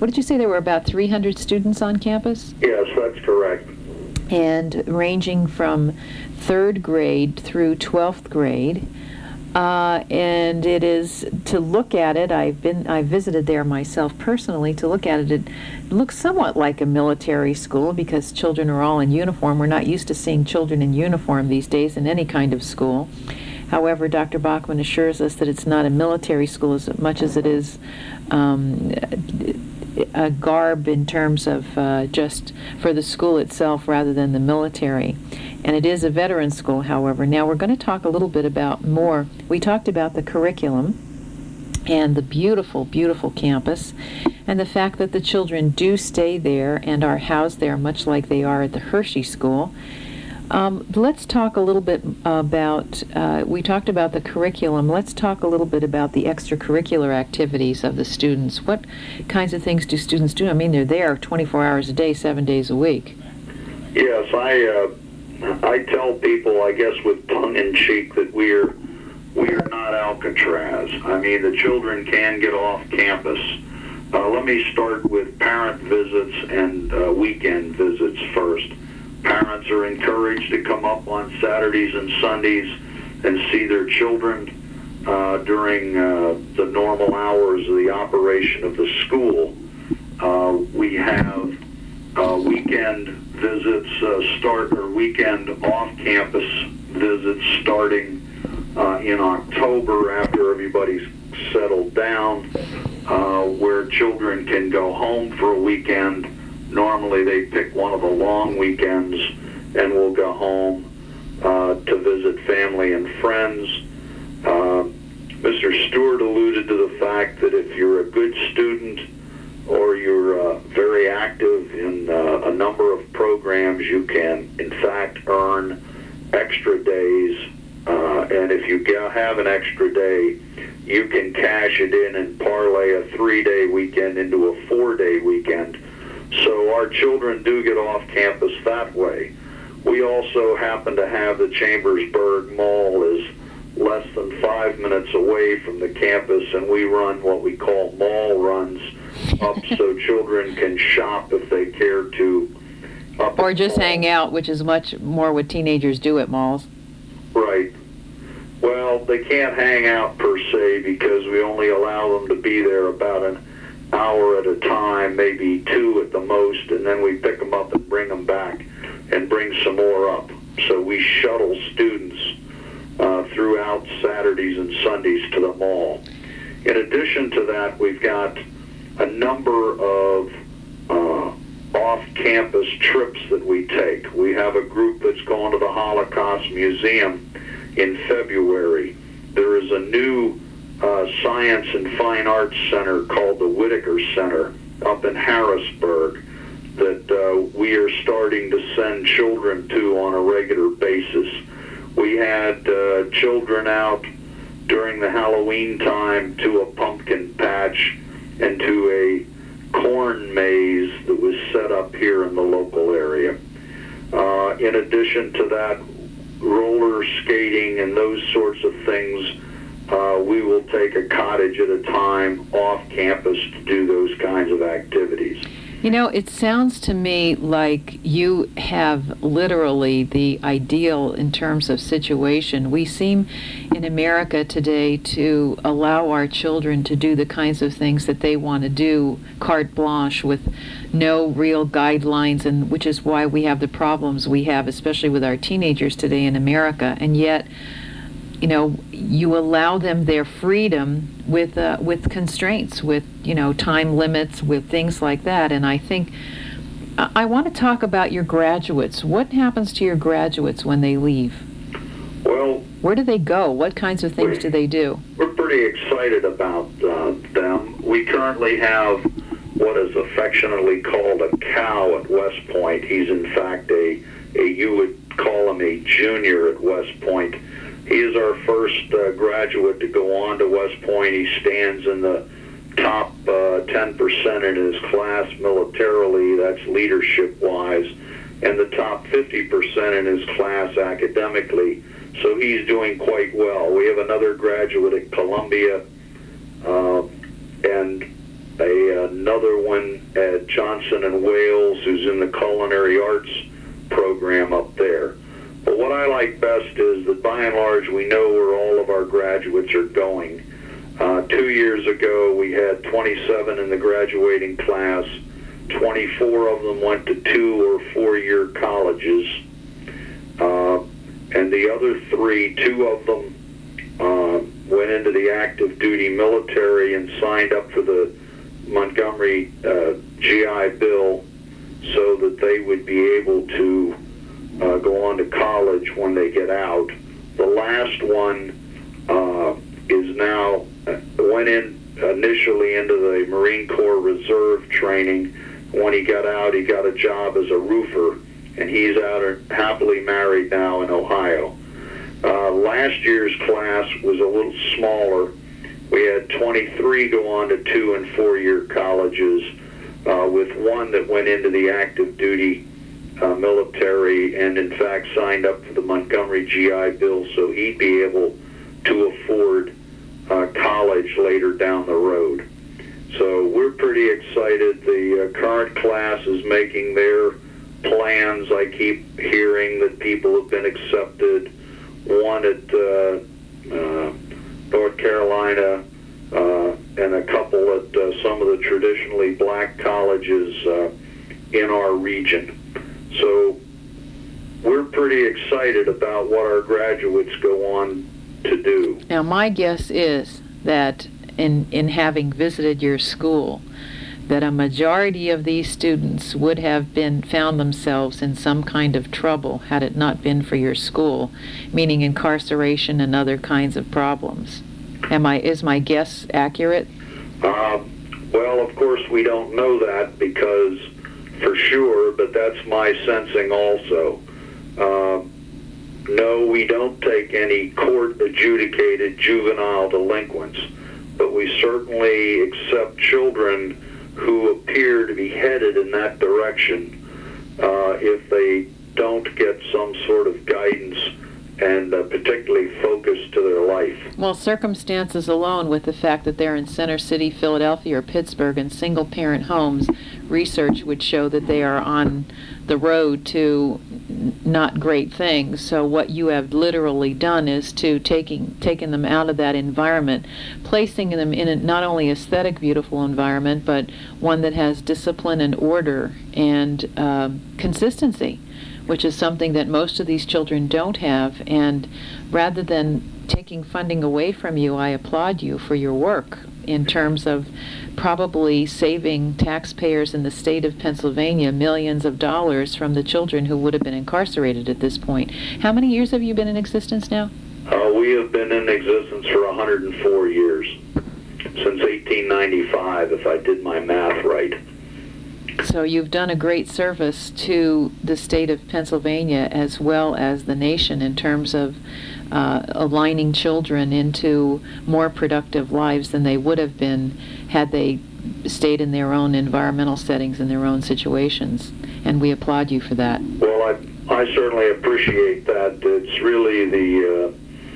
what did you say, there were about 300 students on campus? Yes, that's correct. And ranging from 3rd grade through 12th grade. And it is, to look at it, I visited there myself personally. To look at it, it looks somewhat like a military school because children are all in uniform. We're not used to seeing children in uniform these days in any kind of school. However, Dr. Bachman assures us that it's not a military school as much as it is a garb in terms of just for the school itself rather than the military. And it is a veteran school, however. Now we're going to talk a little bit about more. We talked about the curriculum and the beautiful, beautiful campus and the fact that the children do stay there and are housed there much like they are at the Hershey School. Let's talk a little bit about, we talked about the curriculum. Let's talk a little bit about the extracurricular activities of the students. What kinds of things do students do? I mean, they're there 24 hours a day, 7 days a week. Yes, I tell people, I guess with tongue-in-cheek, that we're not Alcatraz. I mean, the children can get off campus. Let me start with parent visits and weekend visits first. Parents are encouraged to come up on Saturdays and Sundays and see their children during the normal hours of the operation of the school. We have weekend visits weekend off-campus visits starting in October after everybody's settled down, where children can go home for a weekend. Normally they pick one of the long weekends and will go home to visit family and friends. Mr. Stewart alluded to the fact that if you're a good student or you're very active in a number of programs, you can, in fact, earn extra days. And if you have an extra day, you can cash it in and parlay a 3-day weekend into a 4-day weekend. So our children do get off campus that way. We also happen to have the Chambersburg Mall is less than 5 minutes away from the campus, and we run what we call mall runs up so children can shop if they care to. Or just hang out, which is much more what teenagers do at malls. Right. Well, they can't hang out per se because we only allow them to be there about an hour at a time, maybe 2 at the most, and then we pick them up and bring them back and bring some more up. So we shuttle students throughout Saturdays and Sundays to the mall. In addition to that, we've got a number of off-campus trips that we take. We have a group that's going to the Holocaust Museum in February. There is a new Science and Fine Arts Center called the Whitaker Center up in Harrisburg that we are starting to send children to on a regular basis. We had children out during the Halloween time to a pumpkin patch and to a corn maze that was set up here in the local area. In addition to that, roller skating and those sorts of things, we will take a cottage at a time off campus to do those kinds of activities. You know, it sounds to me like you have literally the ideal in terms of situation. We seem in America today to allow our children to do the kinds of things that they want to do, carte blanche, with no real guidelines, and which is why we have the problems we have, especially with our teenagers today in America. And yet, you know, you allow them their freedom with constraints, with, you know, time limits, with things like that. And I think I want to talk about your graduates. What happens to your graduates when they leave? Well, where do they go? What kinds of things do they do? We're pretty excited about them. We currently have what is affectionately called a cow at West Point. He's in fact you would call him a junior at West Point. He is our first graduate to go on to West Point. He stands in the top 10% in his class militarily, that's leadership-wise, and the top 50% in his class academically. So he's doing quite well. We have another graduate at Columbia and another one at Johnson and Wales who's in the culinary arts program up there. But what I like best is that by and large we know where all of our graduates are going. 2 years ago we had 27 in the graduating class. 24 of them went to 2 or 4 year colleges. And the other 3, 2 of them went into the active duty military and signed up for the Montgomery GI Bill so that they would be able to go on to college when they get out. The last one is now went in initially into the Marine Corps Reserve training. When he got out, he got a job as a roofer, and he's out happily married now in Ohio. Last year's class was a little smaller. We had 23 go on to 2 and 4 year colleges, with one that went into the active duty military and in fact signed up for the Montgomery GI Bill so he'd be able to afford college later down the road. So we're pretty excited. The current class is making their plans. I keep hearing that people have been accepted. One at North Carolina and a couple at some of the traditionally black colleges in our region. So we're pretty excited about what our graduates go on to do. Now, my guess is that in having visited your school, that a majority of these students would have found themselves in some kind of trouble had it not been for your school, meaning incarceration and other kinds of problems. Is my guess accurate? Well, of course, we don't know that because for sure, but that's my sensing also. No, we don't take any court-adjudicated juvenile delinquents, but we certainly accept children who appear to be headed in that direction if they don't get some sort of guidance and particularly focus to their life. Well, circumstances alone, with the fact that they're in Center City, Philadelphia, or Pittsburgh in single-parent homes, research would show that they are on the road to not great things. So what you have literally done is to taken them out of that environment, placing them in a not only aesthetic, beautiful environment, but one that has discipline and order and consistency, which is something that most of these children don't have. And rather than taking funding away from you, I applaud you for your work in terms of probably saving taxpayers in the state of Pennsylvania millions of dollars from the children who would have been incarcerated at this point. How many years have you been in existence now? We have been in existence for 104 years, since 1895, if I did my math right. So you've done a great service to the state of Pennsylvania as well as the nation in terms of aligning children into more productive lives than they would have been had they stayed in their own environmental settings and their own situations. And we applaud you for that. Well, I certainly appreciate that. It's really the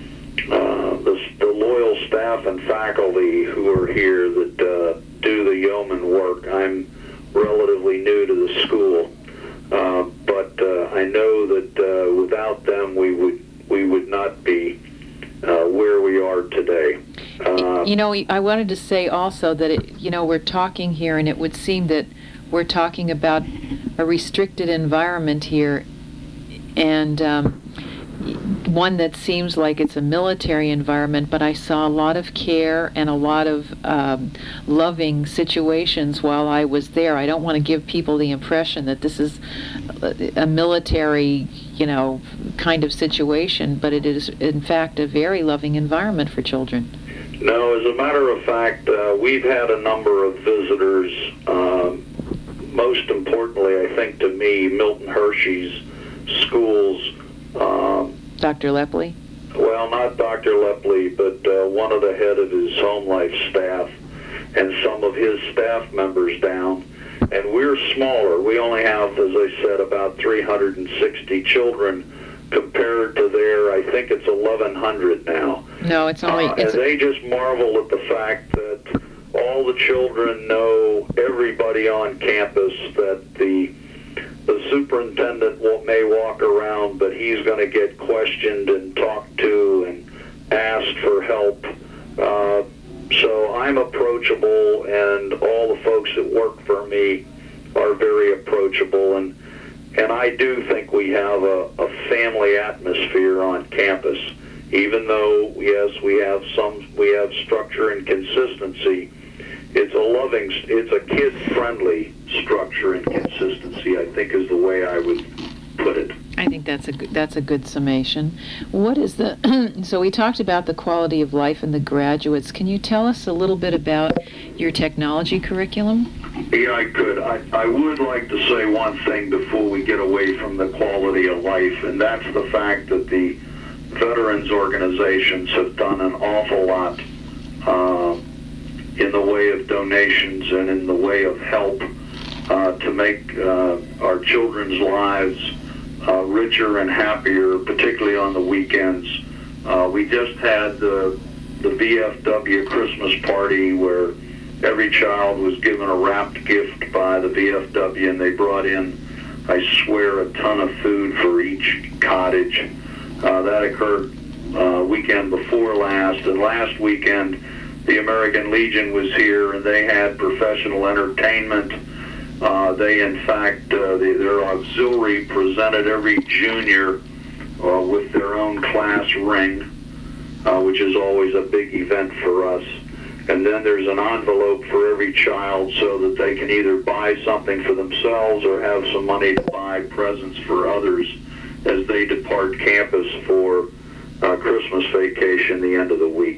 loyal staff and faculty who are here that do the yeoman work. I'm relatively new to the school, but I know that without them we would not be where we are today. I wanted to say also that we're talking here, and it would seem that we're talking about a restricted environment here, and one that seems like it's a military environment, but I saw a lot of care and a lot of loving situations while I was there. I don't want to give people the impression that this is a military, kind of situation, but it is, in fact, a very loving environment for children. No, as a matter of fact, we've had a number of visitors. Most importantly, I think to me, Milton Hershey's schools. Dr. Lepley? Well, not Dr. Lepley, but one of the head of his home life staff and some of his staff members down. And we're smaller. We only have, as I said, about 360 children compared to their, I think it's 1,100 now. No, it's only... and they just marvel at the fact that all the children know everybody on campus, that the superintendent may walk around, but he's going to get questioned and talked to and asked for help. So I'm approachable, and all the folks that work for me are very approachable, and I do think we have a family atmosphere on campus. Even though, yes, we have structure and consistency, it's a kid-friendly structure and consistency, I think, is the way I would put it. I think that's a good summation. What is so we talked about the quality of life in the graduates. Can you tell us a little bit about your technology curriculum? Yeah, I could. I would like to say one thing before we get away from the quality of life, and that's the fact that the veterans organizations have done an awful lot in the way of donations and in the way of help to make our children's lives richer and happier, particularly on the weekends. We just had the VFW Christmas party where every child was given a wrapped gift by the VFW, and they brought in, I swear, a ton of food for each cottage. That occurred weekend before last, and last weekend the American Legion was here, and they had professional entertainment. They, in fact, their auxiliary presented every junior with their own class ring, which is always a big event for us. And then there's an envelope for every child so that they can either buy something for themselves or have some money to buy presents for others as they depart campus for Christmas vacation the end of the week.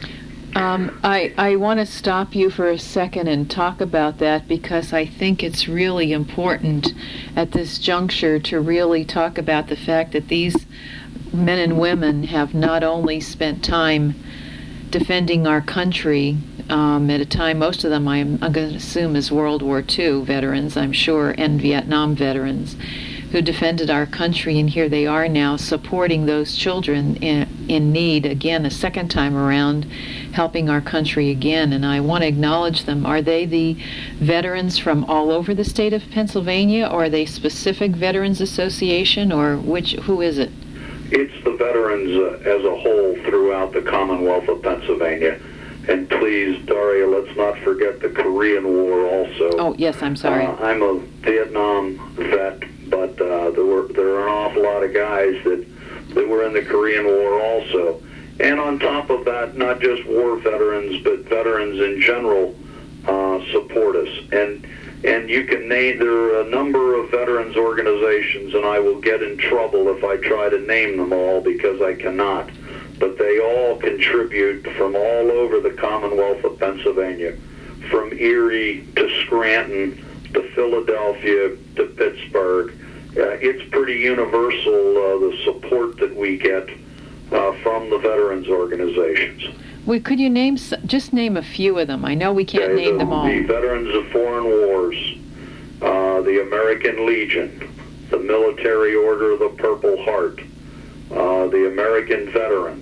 I want to stop you for a second and talk about that, because I think it's really important at this juncture to really talk about the fact that these men and women have not only spent time defending our country at a time, most of them I'm going to assume is World War II veterans, I'm sure, and Vietnam veterans, who defended our country, and here they are now supporting those children in need again, a second time around, helping our country again, and I want to acknowledge them. Are they the veterans from all over the state of Pennsylvania, or are they specific Veterans Association, or who is it? It's the veterans as a whole throughout the Commonwealth of Pennsylvania. And please, Daria, let's not forget the Korean War also. Oh, yes, I'm sorry. I'm a Vietnam vet, but there are an awful lot of guys that were in the Korean War also. And on top of that, not just war veterans, but veterans in general support us. And you can name, there are a number of veterans organizations, and I will get in trouble if I try to name them all, because I cannot. But they all contribute from all over the Commonwealth of Pennsylvania, from Erie to Scranton to Philadelphia to Pittsburgh. It's pretty universal, the support that we get from the veterans organizations. Could you just name a few of them? I know we can't name them all. The Veterans of Foreign Wars, the American Legion, the Military Order of the Purple Heart, the American Veterans,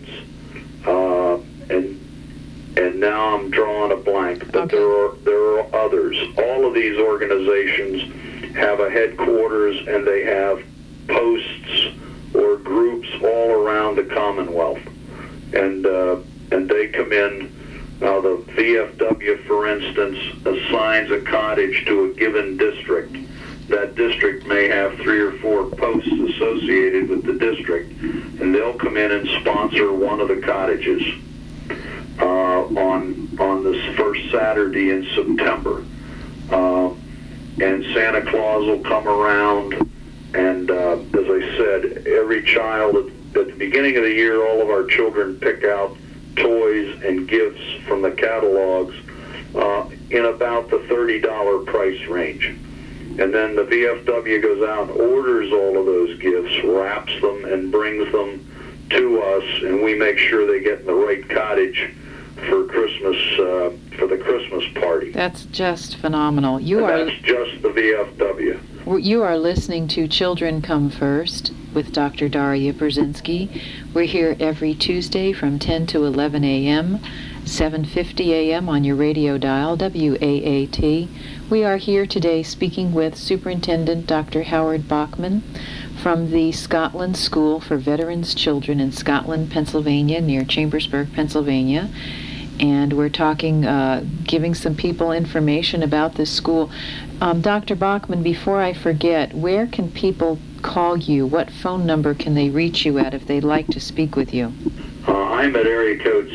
and now I'm drawing a blank, but okay. there are others. All of these organizations have a headquarters, and they have posts or groups all around the Commonwealth, and they come in. The VFW, for instance, assigns a cottage to a given district. That district may have 3 or 4 posts associated with the district, and they'll come in and sponsor one of the cottages on this first Saturday in September. And Santa Claus will come around, and as I said, every child at the beginning of the year, all of our children pick out toys and gifts from the catalogs in about the $30 price range. And then the VFW goes out and orders all of those gifts, wraps them, and brings them to us, and we make sure they get in the right cottage for Christmas, for the Christmas party. That's just phenomenal. That's just the VFW. You are listening to Children Come First with Dr. Daria Brzezinski. We're here every Tuesday from 10 to 11 a.m. 7:50 a.m. on your radio dial, WAAT. We are here today speaking with Superintendent Dr. Howard Bachman from the Scotland School for Veterans Children in Scotland, Pennsylvania, near Chambersburg, Pennsylvania. And we're talking, giving some people information about this school. Dr. Bachman, before I forget, where can people call you? What phone number can they reach you at if they'd like to speak with you? I'm at area code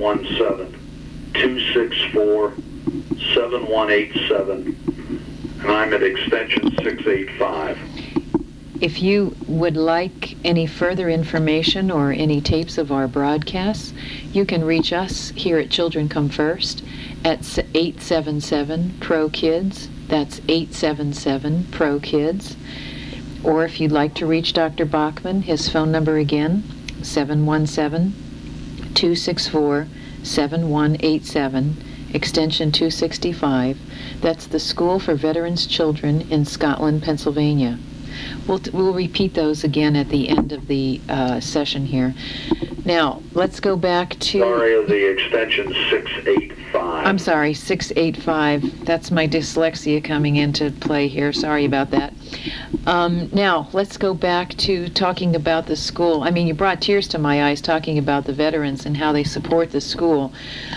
717-264-7187, and I'm at extension 685. If you would like any further information or any tapes of our broadcasts, you can reach us here at Children Come First at 877-PRO-KIDS. That's 877-PRO-KIDS. Or if you'd like to reach Dr. Bachman, his phone number again, 717-264-7187, extension 265. That's the School for Veterans Children in Scotland, Pennsylvania. We'll repeat those again at the end of the session here. Now, let's go back to... Sorry, the extension 685. I'm sorry, 685. That's my dyslexia coming into play here. Sorry about that. Now, let's go back to talking about the school. I mean, you brought tears to my eyes talking about the veterans and how they support the school.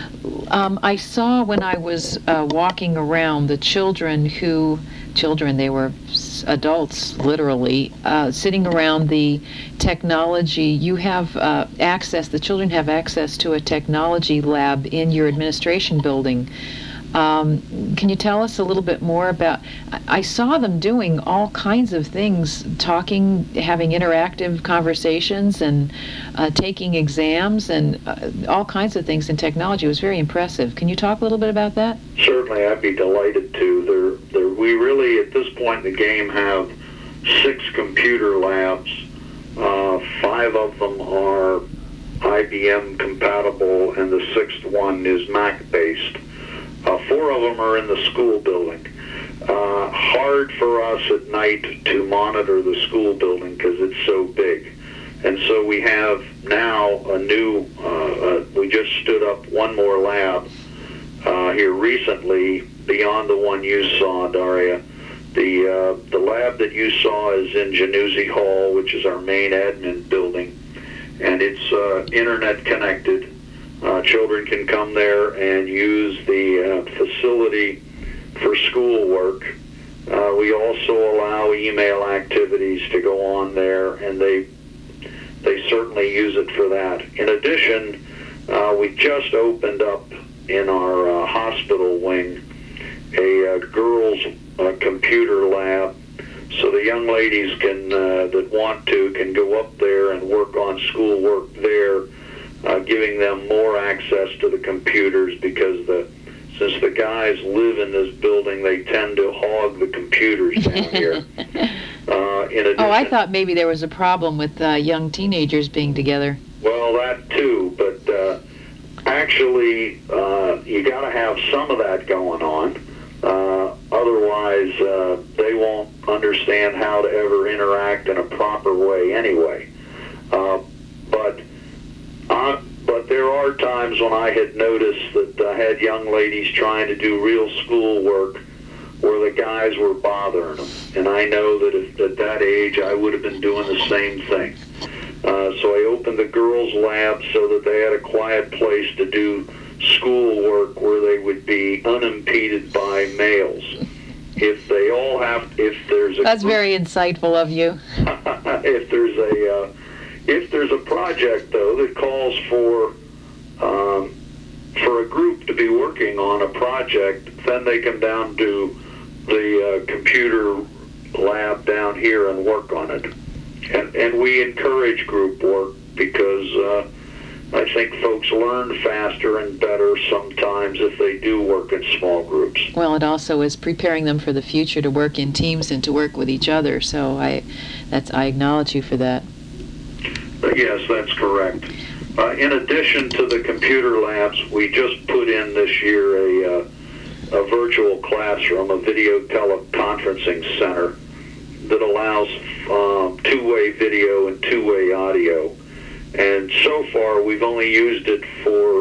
I saw when I was walking around the children, they were adults, literally, sitting around the technology. You have access, the children have access to a technology lab in your administration building. Can you tell us a little bit more about, I saw them doing all kinds of things, talking, having interactive conversations and taking exams and all kinds of things in technology. It was very impressive. Can you talk a little bit about that? Certainly, I'd be delighted to. We really, at this point in the game, have 6 computer labs. 5 of them are IBM compatible, and the 6th one is Mac-based. 4 of them are in the school building. Hard for us at night to monitor the school building because it's so big. And so we have now a new, we just stood up one more lab here recently beyond the one you saw, Daria. The lab that you saw is in Januzzi Hall, which is our main admin building, and it's internet connected. Children can come there and use the facility for schoolwork. We also allow email activities to go on there, and they certainly use it for that. In addition, we just opened up in our hospital wing a girls' computer lab, so the young ladies can that want to can go up there and work on schoolwork there. Giving them more access to the computers because since the guys live in this building, they tend to hog the computers down here. In addition, I thought maybe there was a problem with young teenagers being together. Well, that too, but actually, you got to have some of that going on. Otherwise, they won't understand how to ever interact in a proper way anyway. But there are times when I had noticed that I had young ladies trying to do real school work where the guys were bothering them. And I know that if, at that age I would have been doing the same thing. So I opened the girls' lab so that they had a quiet place to do school work where they would be unimpeded by males. If they all have, if there's a... That's very insightful of you. If there's a project, though, that calls for a group to be working on a project, then they come down to the computer lab down here and work on it. And we encourage group work because I think folks learn faster and better sometimes if they do work in small groups. Well, it also is preparing them for the future to work in teams and to work with each other. So I acknowledge you for that. Yes, that's correct. In addition to the computer labs, we just put in this year a virtual classroom, a video teleconferencing center that allows two-way video and two-way audio. And so far, we've only used it for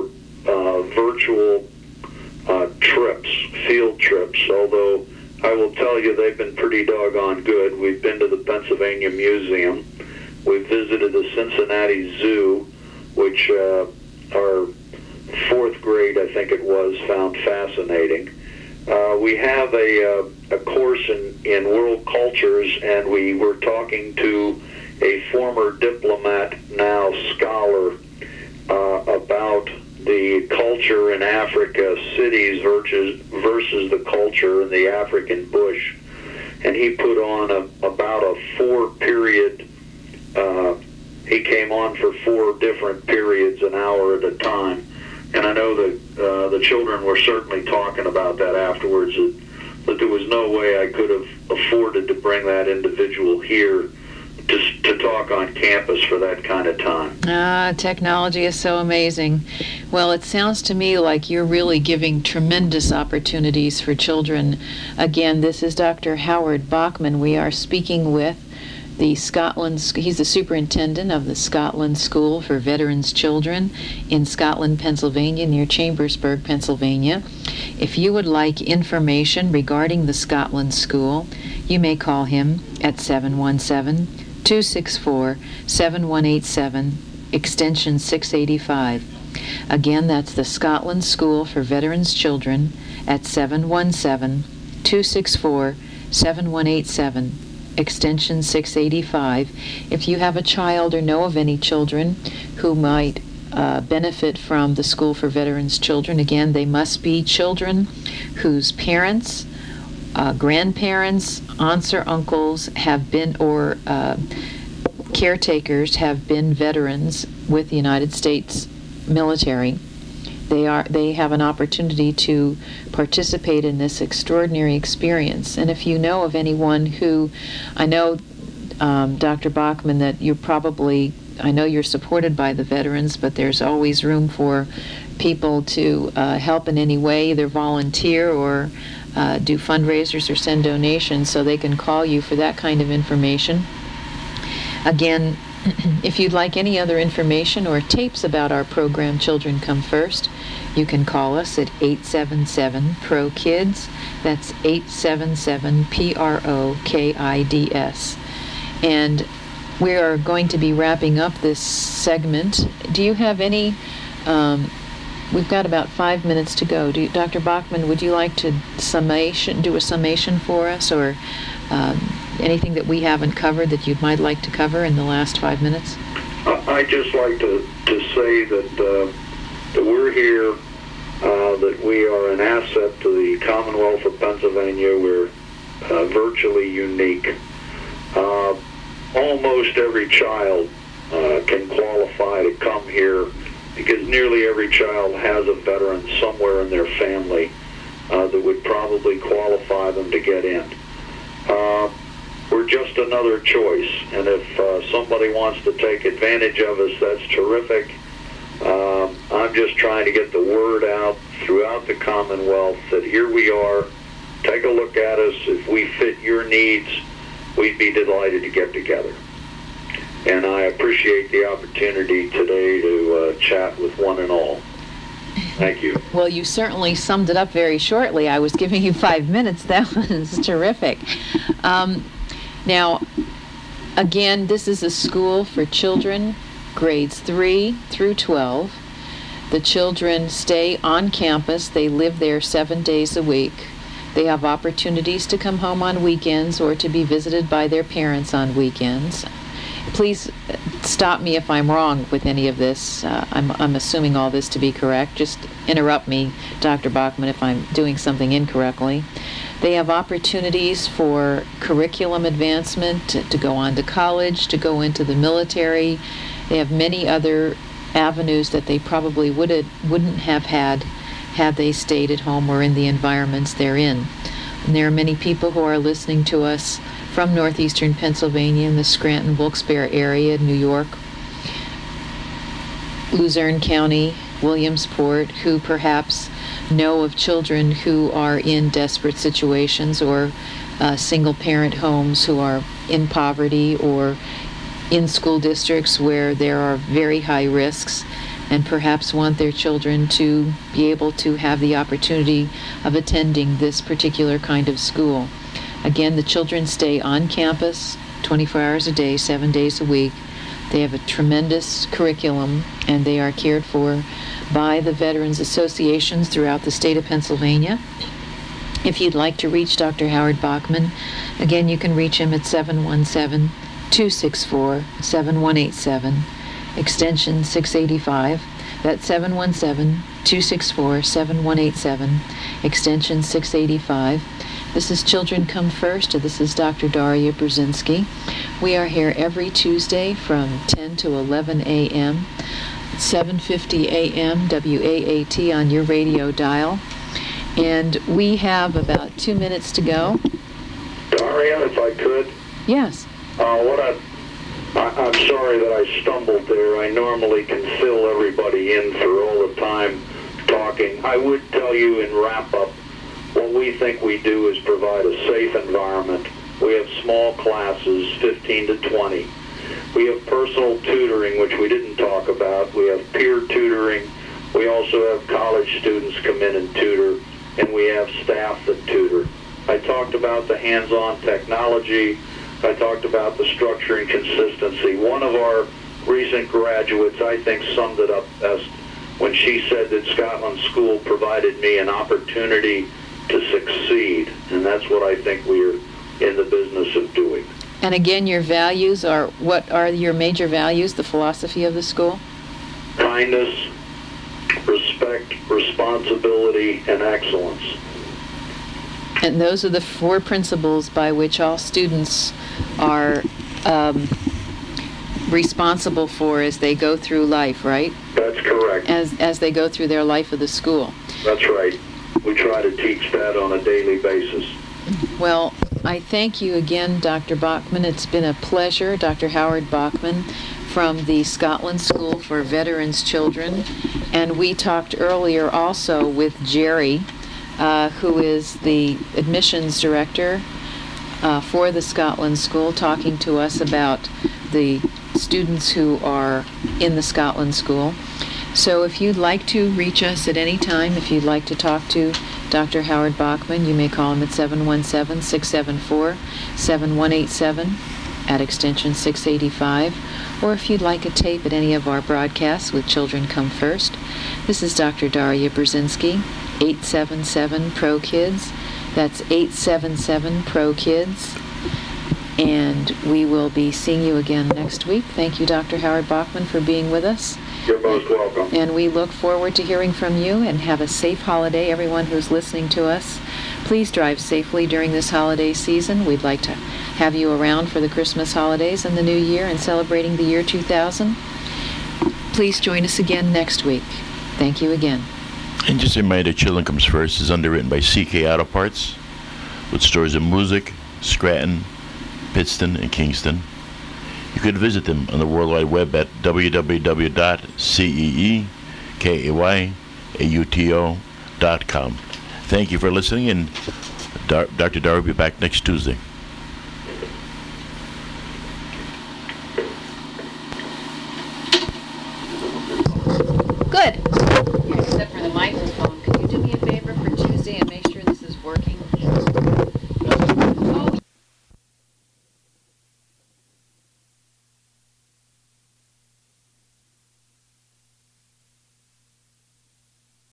virtual trips, field trips, although I will tell you they've been pretty doggone good. We've been to the Pennsylvania Museum. We've visited the Cincinnati Zoo, which our fourth grade, I think it was, found fascinating. We have a course in world cultures, and we were talking to a former diplomat, now scholar, about the culture in Africa, cities versus the culture in the African bush. And he put on about a 4-period, he came on for 4 different periods, an hour at a time. And I know that the children were certainly talking about that afterwards, that there was no way I could have afforded to bring that individual here to talk on campus for that kind of time. Technology is so amazing. Well, it sounds to me like you're really giving tremendous opportunities for children. Again, this is Dr. Howard Bachman. We are speaking with he's the superintendent of the Scotland School for Veterans Children in Scotland, Pennsylvania, near Chambersburg, Pennsylvania. If you would like information regarding the Scotland School, you may call him at 717-264-7187, extension 685. Again, that's the Scotland School for Veterans Children at 717-264-7187, extension 685. If you have a child or know of any children who might benefit from the School for Veterans Children, again, they must be children whose parents, grandparents, aunts or uncles have been, or caretakers have been veterans with the United States military. They have an opportunity to participate in this extraordinary experience. And if you know of anyone who, I know, Dr. Bachman, that I know you're supported by the veterans, but there's always room for people to help in any way, either volunteer or do fundraisers or send donations, so they can call you for that kind of information. Again, if you'd like any other information or tapes about our program, Children Come First, you can call us at 877-PRO-KIDS. That's 877-PRO-KIDS. And we are going to be wrapping up this segment. Do you have any... we've got about 5 minutes to go. Dr. Bachman, would you like to do a summation for us, or anything that we haven't covered that you might like to cover in the last 5 minutes? I'd just like to say that we're here, that we are an asset to the Commonwealth of Pennsylvania. We're virtually unique. Almost every child can qualify to come here, because nearly every child has a veteran somewhere in their family that would probably qualify them to get in. We're just another choice, and if somebody wants to take advantage of us, that's terrific. I'm just trying to get the word out throughout the Commonwealth that here we are. Take a look at us. If we fit your needs, we'd be delighted to get together. And I appreciate the opportunity today to chat with one and all. Thank you. Well, you certainly summed it up very shortly. I was giving you 5 minutes. That was terrific. Now, again, this is a school for children grades 3 through 12. The children stay on campus. They live there 7 days a week. They have opportunities to come home on weekends or to be visited by their parents on weekends. Please stop me if I'm wrong with any of this. I'm assuming all this to be correct. Just interrupt me, Dr. Bachman, if I'm doing something incorrectly. They have opportunities for curriculum advancement, to go on to college, to go into the military. They have many other avenues that they probably wouldn't have had they stayed at home or in the environments they're in. And there are many people who are listening to us from northeastern Pennsylvania, in the Scranton-Wilkes-Barre area, New York, Luzerne County, Williamsport, who perhaps know of children who are in desperate situations, or single-parent homes who are in poverty, or in school districts where there are very high risks. and perhaps want their children to be able to have the opportunity of attending this particular kind of school. Again, the children stay on campus 24 hours a day, 7 days a week. They have a tremendous curriculum, and they are cared for by the Veterans Associations throughout the state of Pennsylvania. If you'd like to reach Dr. Howard Bachman, again, you can reach him at 717-264-7187, extension 685. That's 717-264-7187, extension 685. This is Children Come First, and this is Dr. Daria Brzezinski. We are here every Tuesday from 10 to 11 a.m., 7:50 a.m. WAAT on your radio dial. And we have about 2 minutes to go. Daria, if I could. Yes. I'm sorry that I stumbled there. I normally can fill everybody in for all the time talking. I would tell you in wrap-up, what we think we do is provide a safe environment. We have small classes, 15 to 20. We have personal tutoring, which we didn't talk about. We have peer tutoring. We also have college students come in and tutor, and we have staff that tutor. I talked about the hands-on technology. I talked about the structure and consistency. One of our recent graduates, I think, summed it up best when she said that Scotland School provided me an opportunity to succeed, and that's what I think we're in the business of doing. And again, your values are, what are your major values, the philosophy of the school? Kindness, respect, responsibility, and excellence. And those are the 4 principles by which all students are responsible for as they go through life, right? That's correct. As they go through their life of the school. That's right. We try to teach that on a daily basis. Well, I thank you again, Dr. Bachman. It's been a pleasure. Dr. Howard Bachman from the Scotland School for Veterans Children. And we talked earlier also with Jerry, who is the admissions director for the Scotland School, talking to us about the students who are in the Scotland School. So if you'd like to reach us at any time, if you'd like to talk to Dr. Howard Bachman, you may call him at 717-674-7187 at extension 685. Or if you'd like a tape at any of our broadcasts with Children Come First, this is Dr. Daria Brzezinski, 877-PRO-KIDS. That's 877-PRO-KIDS. And we will be seeing you again next week. Thank you, Dr. Howard Bachman, for being with us. You're most welcome. And we look forward to hearing from you, and have a safe holiday, everyone who's listening to us. Please drive safely during this holiday season. We'd like to have you around for the Christmas holidays and the New Year and celebrating the year 2000. Please join us again next week. Thank you again. And just a reminder, Children Comes First is underwritten by CK Auto Parts, with stores in Moosic, Scranton, Pittston, and Kingston. You could visit them on the World Wide Web at www.ceekayauto.com. Thank you for listening, and Dr. Dar will be back next Tuesday.